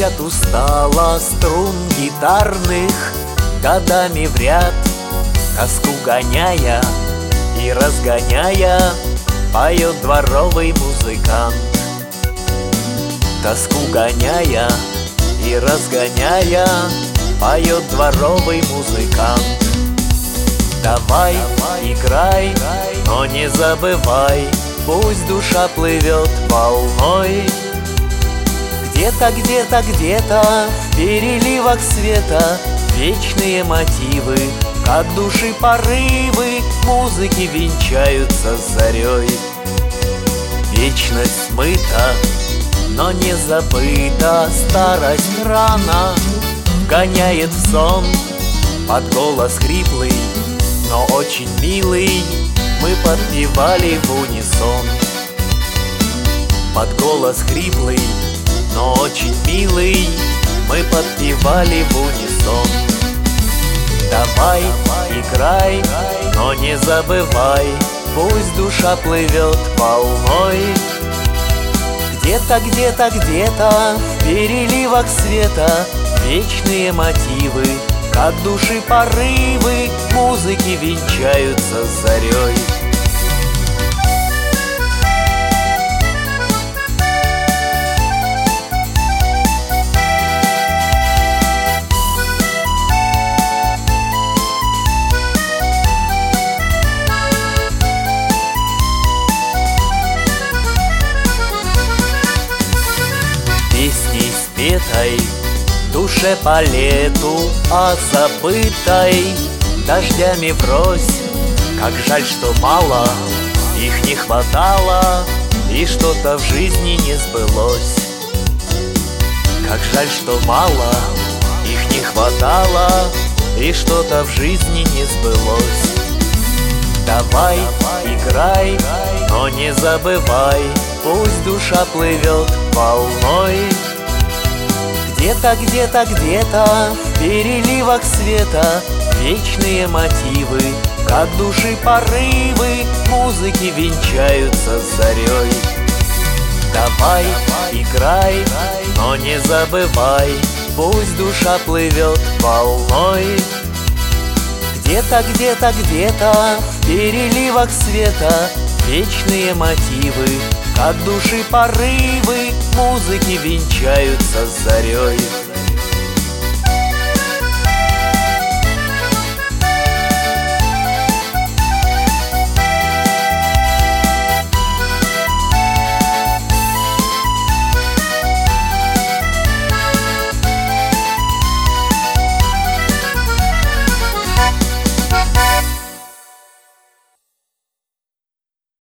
Стучат устало струн гитарных, годами в ряд, тоску гоняя и разгоняя, поет дворовый музыкант. Тоску гоняя и разгоняя, поет дворовый музыкант. Давай, играй, но не забывай, пусть душа плывет волной. Где-то, где-то, где-то в переливах света вечные мотивы, как души порывы музыки венчаются с зарей. Вечность смыта, но не забыта, старость рано вгоняет в сон. Под голос хриплый, но очень милый, мы подпевали в унисон. Под голос хриплый, но очень милый, мы подпевали в унисон. Давай, играй, но не забывай, пусть душа плывет волной. Где-то, где-то, где-то в переливах света вечные мотивы, как души порывы музыки венчаются с зарей. Песней спетой, душе по лету, а забытой дождями врозь. Как жаль, что мало их не хватало, и что-то в жизни не сбылось. Как жаль, что мало их не хватало, и что-то в жизни не сбылось. Давай, играй, но не забывай, пусть душа плывет волной. Где-то, где-то, где-то в переливах света вечные мотивы, как души порывы музыки венчаются с зарей. Давай, играй, но не забывай, пусть душа плывет волной. Где-то, где-то, где-то в переливах света вечные мотивы, как души порывы музыки венчаются с зарей.